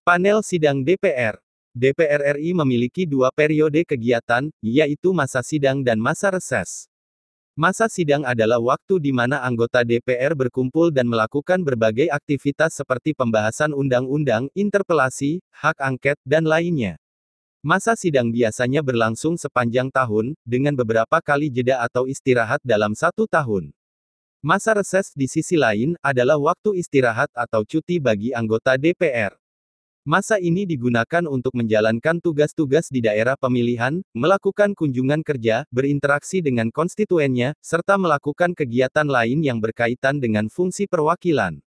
Panel Sidang DPR. DPR RI memiliki dua periode kegiatan, yaitu masa sidang dan masa reses. Masa sidang adalah waktu di mana anggota DPR berkumpul dan melakukan berbagai aktivitas seperti pembahasan undang-undang, interpelasi, hak angket, dan lainnya. Masa sidang biasanya berlangsung sepanjang tahun, dengan beberapa kali jeda atau istirahat dalam 1 tahun. Masa reses, di sisi lain, adalah waktu istirahat atau cuti bagi anggota DPR. Masa ini digunakan untuk menjalankan tugas-tugas di daerah pemilihan, melakukan kunjungan kerja, berinteraksi dengan konstituennya, serta melakukan kegiatan lain yang berkaitan dengan fungsi perwakilan.